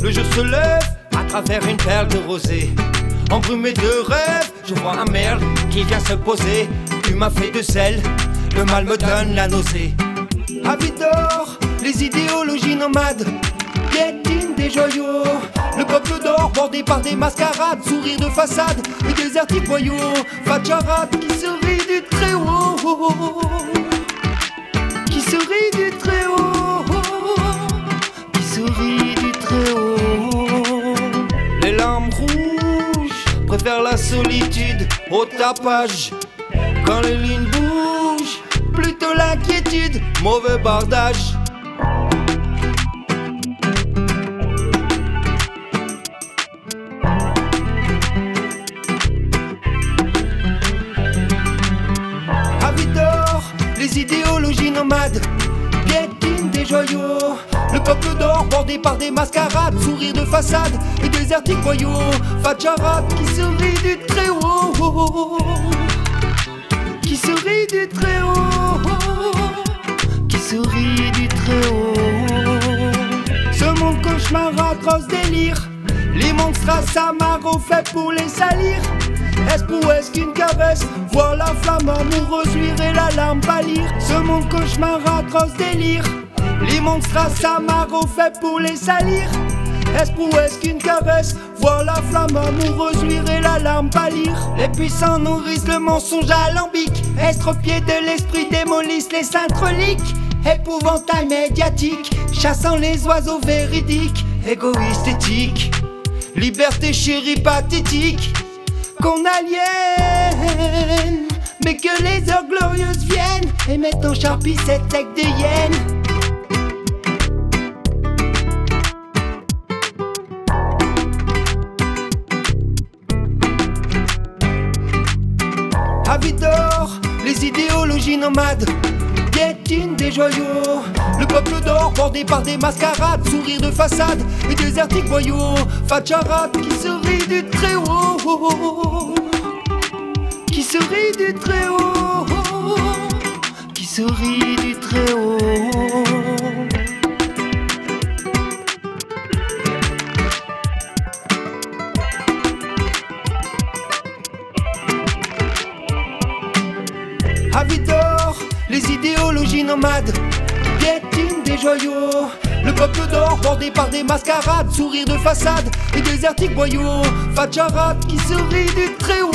Le jour se lève à travers une perle de rosée. Embrumé de rêves, je vois un merle qui vient se poser. Tu m'as fait de sel, le mal me donne la nausée. Avide d'or, les idéologies nomades piétinent des joyaux. Le peuple d'or bordé par des mascarades, sourires de façade et désertifs voyous. Fatcharat qui se rit du très haut, qui se rit du très haut, qui se rit du très haut. Les larmes rouges préfèrent la solitude au tapage. Quand les lignes bougent, plutôt l'inquiétude, mauvais bardage. Avide d'or, les idéologies nomades piétinent des joyaux. Le peuple d'or bordé par des mascarades, sourires de façade et désertiques voyous. Fatcharat qui se rit du très haut, qui se rit du très haut, qui se rit du très haut. Ce monde cauchemar atroce délire, les monstres à Samaro faits pour les salir. Est-ce pour est-ce qu'une caresse voit la flamme amoureuse luire et la larme pâlir? Ce monde cauchemar atroce délire, les monstres à Samaro faits pour les salir. Est-ce pour est-ce qu'une caresse voit la flamme amoureuse luire et la larme pâlir? Les puissants nourrissent le mensonge alambique, estropiés de l'esprit démolissent les saintes reliques. Épouvantail médiatique, chassant les oiseaux véridiques. Égoïste éthique, liberté chérie pathétique, qu'on aliène, mais que les heures glorieuses viennent et mettent en charpie cette tech de hyène. Avide d'or, les idéologies nomades piétinent des joyaux. Le peuple d'or bordé par des mascarades, sourires de façade et désertiques voyous. Fatcharat qui se rit du très haut, qui se rit du très haut, qui se rit du très haut. Avide d'or, les idéologies nomades piétinent des joyaux. Le peuple d'or bordé par des mascarades, sourires de façade et désertiques voyous. Fatcharat qui se rit du très haut,